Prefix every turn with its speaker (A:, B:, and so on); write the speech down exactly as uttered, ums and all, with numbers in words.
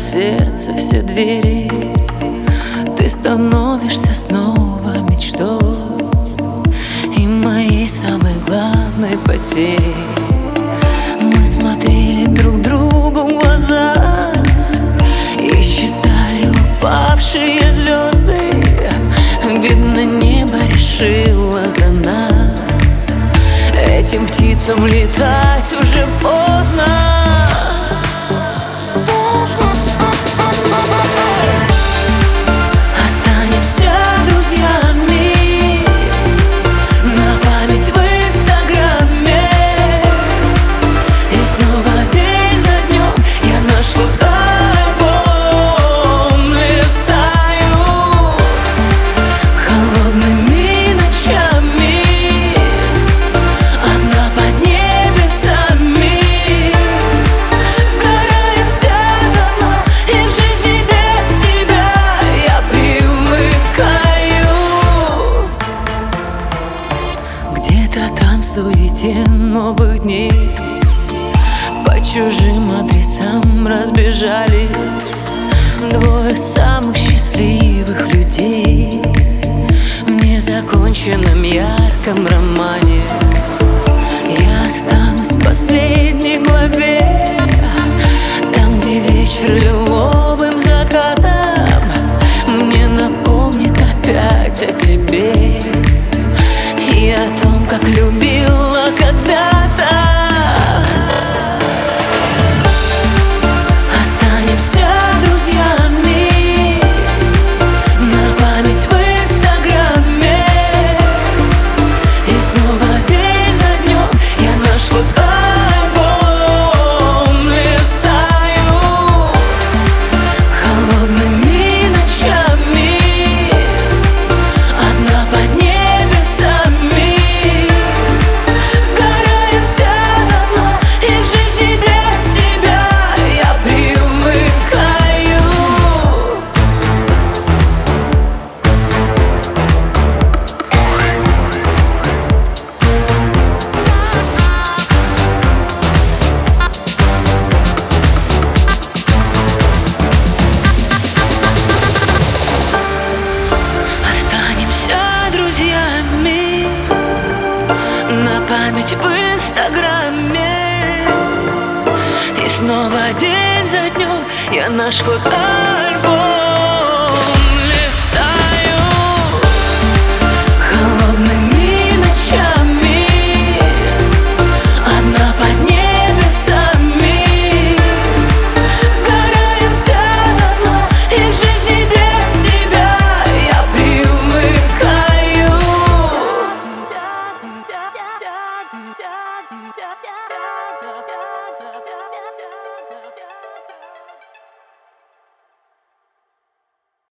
A: сердце все двери. Ты становишься снова мечтой и моей самой главной потерей. Мы смотрели друг другу в глаза и считали упавшие звезды. Видно, небо решило за нас. Этим птицам летать уже поздно. В суете новых дней по чужим адресам разбежались двое самых счастливых людей в незаконченном ярком романе. Я останусь в последней главе, там, где вечер лиловым закатом мне напомнит опять о тебе и о том, как любила когда-то. Останемся друзьями на память в инстаграме. И снова день за днем я наш фотоальбом листаю холодными ночами, одна под небесами. На память в инстаграме. И снова день за днем я наш фото